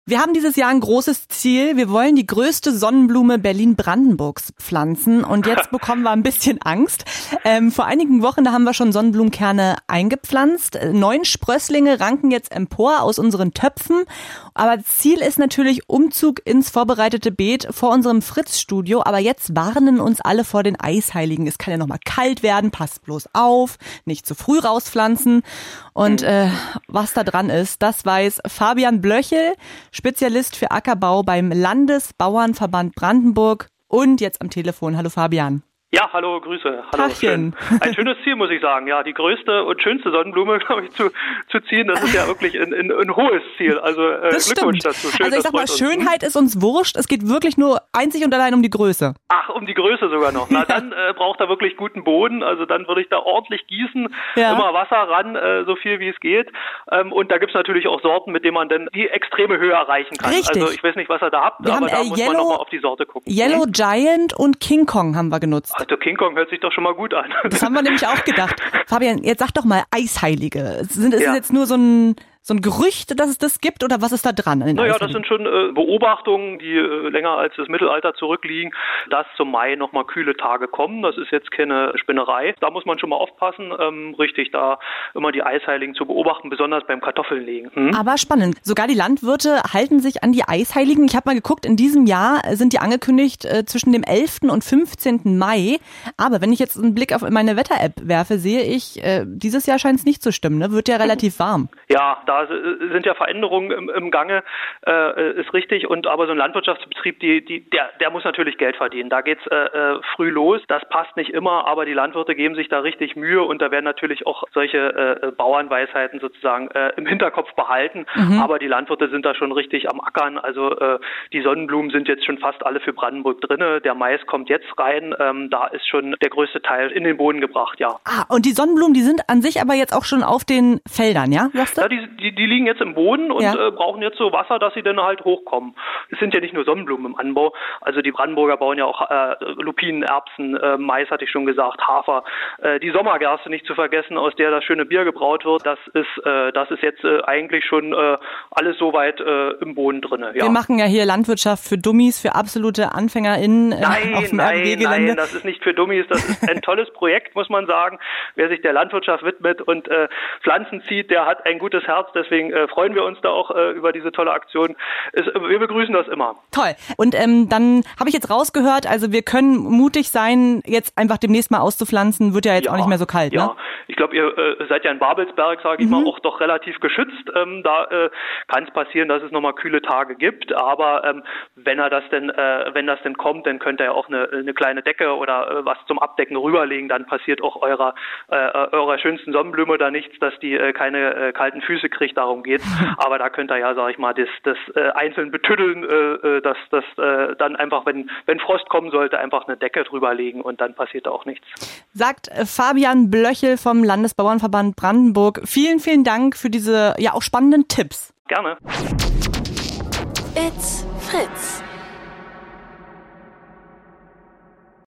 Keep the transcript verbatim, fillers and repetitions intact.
Wir haben dieses Jahr ein großes Ziel. Wir wollen die größte Sonnenblume Berlin-Brandenburgs pflanzen und jetzt bekommen wir ein bisschen Angst. Ähm, vor einigen Wochen, da haben wir schon Sonnenblumenkerne eingepflanzt. Neun Sprösslinge ranken jetzt empor aus unseren Töpfen. Aber Ziel ist natürlich Umzug ins vorbereitete Beet vor unserem Fritz-Studio. Aber jetzt warnen uns alle vor den Eisheiligen. Es kann ja noch mal kalt werden, passt bloß auf, nicht zu früh rauspflanzen. Und äh, was da dran ist, das weiß Fabian Blöchel, Spezialist für Ackerbau beim Landesbauernverband Brandenburg und jetzt am Telefon. Hallo Fabian. Ja, hallo, Grüße. Hallo. Tachchen. Schön. Ein schönes Ziel, muss ich sagen. Ja, die größte und schönste Sonnenblume, glaube ich, zu, zu ziehen, das ist ja wirklich ein, ein, ein hohes Ziel. Also äh, das Glückwunsch stimmt. dazu. Schön, also ich sag mal, Schönheit ist uns wurscht. Es geht wirklich nur einzig und allein um die Größe. Ach, um die Größe sogar noch. Na, dann äh, braucht er wirklich guten Boden. Also dann würde ich da ordentlich gießen, ja. Immer Wasser ran, äh, so viel wie es geht. Ähm, und da gibt's natürlich auch Sorten, mit denen man dann die extreme Höhe erreichen kann. Richtig. Also ich weiß nicht, was ihr da habt, wir aber haben, da äh, muss Yellow, man nochmal auf die Sorte gucken. Yellow hm? Giant und King Kong haben wir genutzt. Also King Kong hört sich doch schon mal gut an. Das haben wir nämlich auch gedacht. Fabian, jetzt sag doch mal Eisheilige. Sind, ist ja. es jetzt nur so ein, so ein Gerücht, dass es das gibt oder was ist da dran? Naja, das sind schon äh, Beobachtungen, die äh, länger als das Mittelalter zurückliegen, dass zum Mai nochmal kühle Tage kommen. Das ist jetzt keine Spinnerei. Da muss man schon mal aufpassen, ähm, richtig, da immer die Eisheiligen zu beobachten, besonders beim Kartoffelnlegen. Hm? Aber spannend. Sogar die Landwirte halten sich an die Eisheiligen. Ich habe mal geguckt, in diesem Jahr sind die angekündigt äh, zwischen dem elften und fünfzehnten Mai. Aber wenn ich jetzt einen Blick auf meine Wetter-App werfe, sehe ich, äh, dieses Jahr scheint es nicht zu stimmen. Ne? Wird ja relativ warm. Ja, da sind ja Veränderungen im, im Gange, äh, ist richtig. Und aber so ein Landwirtschaftsbetrieb, die, die, der, der muss natürlich Geld verdienen. Da geht's äh, früh los. Das passt nicht immer, aber die Landwirte geben sich da richtig Mühe und da werden natürlich auch solche äh, Bauernweisheiten sozusagen äh, im Hinterkopf behalten. Mhm. Aber die Landwirte sind da schon richtig am Ackern. Also äh, die Sonnenblumen sind jetzt schon fast alle für Brandenburg drinne. Der Mais kommt jetzt rein. Ähm, da ist schon der größte Teil in den Boden gebracht, ja. Ah, und die Sonnenblumen, die sind an sich aber jetzt auch schon auf den Feldern, ja? Sagst du? Ja, die, die, die liegen jetzt im Boden und ja. äh, brauchen jetzt so Wasser, dass sie dann halt hochkommen. Es sind ja nicht nur Sonnenblumen im Anbau. Also die Brandenburger bauen ja auch äh, Lupinen, Erbsen, äh, Mais hatte ich schon gesagt, Hafer. Äh, die Sommergerste nicht zu vergessen, aus der das schöne Bier gebraut wird. Das ist, äh, das ist jetzt äh, eigentlich schon äh, alles soweit äh, im Boden drinne. Ja. Wir machen ja hier Landwirtschaft für Dummies, für absolute AnfängerInnen äh, nein, auf dem nein, R B G-Gelände. Nein, das ist nicht für Dummies. Das ist ein tolles Projekt, muss man sagen. Wer sich der Landwirtschaft widmet und äh, Pflanzen zieht, der hat ein gutes Herz. Deswegen äh, freuen wir uns da auch äh, über diese tolle Aktion. Es, wir begrüßen das immer. Toll. Und ähm, dann habe ich jetzt rausgehört, also wir können mutig sein, jetzt einfach demnächst mal auszupflanzen. Wird ja jetzt ja, auch nicht mehr so kalt, ja. ne? Ich glaube, ihr äh, seid ja in Babelsberg, sage ich mhm. mal, auch doch relativ geschützt. Ähm, da äh, kann es passieren, dass es nochmal kühle Tage gibt. Aber ähm, wenn er das denn, äh, wenn das denn kommt, dann könnt ihr ja auch eine, eine kleine Decke oder äh, was zum Abdecken rüberlegen. Dann passiert auch eurer äh, eurer schönsten Sonnenblume da nichts, dass die äh, keine äh, kalten Füße kriegt. Darum geht's. Aber da könnt ihr ja, sag ich mal, das, das äh, einzeln betüddeln, äh, dass das äh, dann einfach, wenn wenn Frost kommen sollte, einfach eine Decke drüberlegen und dann passiert da auch nichts. Sagt äh, Fabian Blöchel vom Landesbauernverband Brandenburg. Vielen, vielen Dank für diese ja auch spannenden Tipps. Gerne. It's Fritz.